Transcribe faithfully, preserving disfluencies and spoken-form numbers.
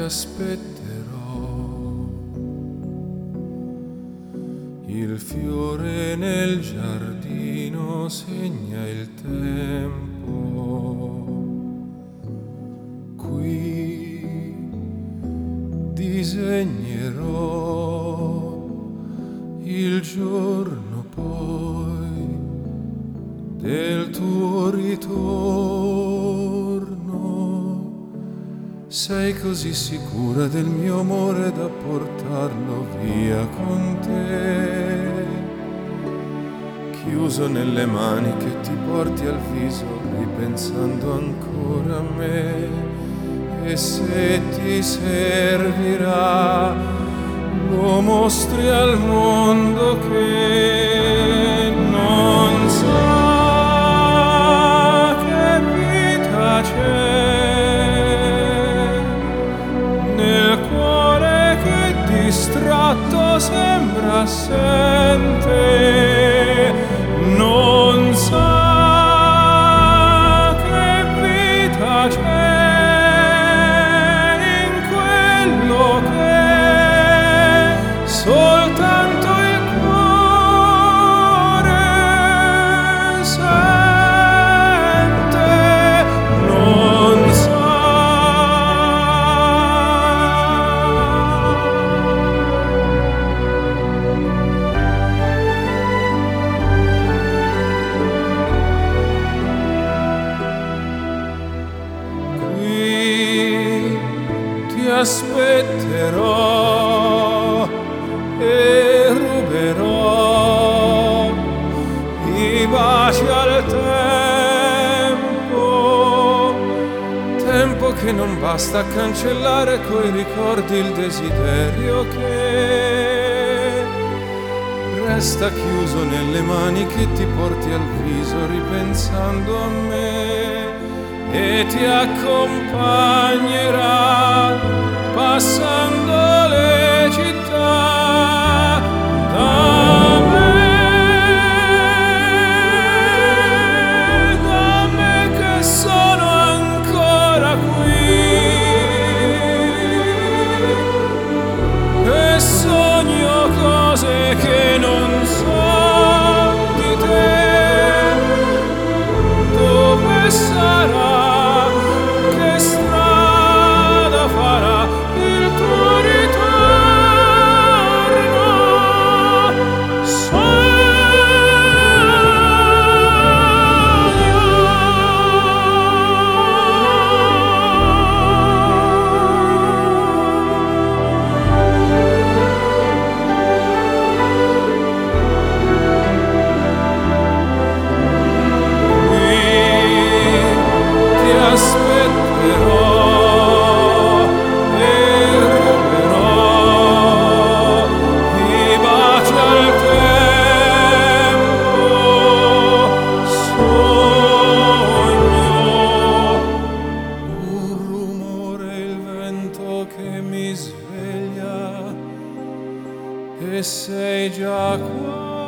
aspetterò. Il fiore nel giardino segna il tempo. Qui disegnerò il giorno poi del tuo ritorno. Sei così sicura del mio amore da portarlo via con te, chiuso nelle mani che ti porti al viso ripensando ancora a me. E se ti servirà lo mostri al mondo che non sa che vita c'è nel cuore che distratto sembra assente, non sa che vita c'è soltanto il cuore sente, non sa. Qui ti aspetterò e ruberò i baci al tempo, tempo che non basta a cancellare coi ricordi il desiderio che resta chiuso nelle mani che ti porti al viso ripensando a me, e ti accompagnerà passando le città da me, da me che sono ancora qui e sogno cose che non so di te. Dove sarà? Che strada farà il tuo ritorno? Che mi sveglia e sei già qua.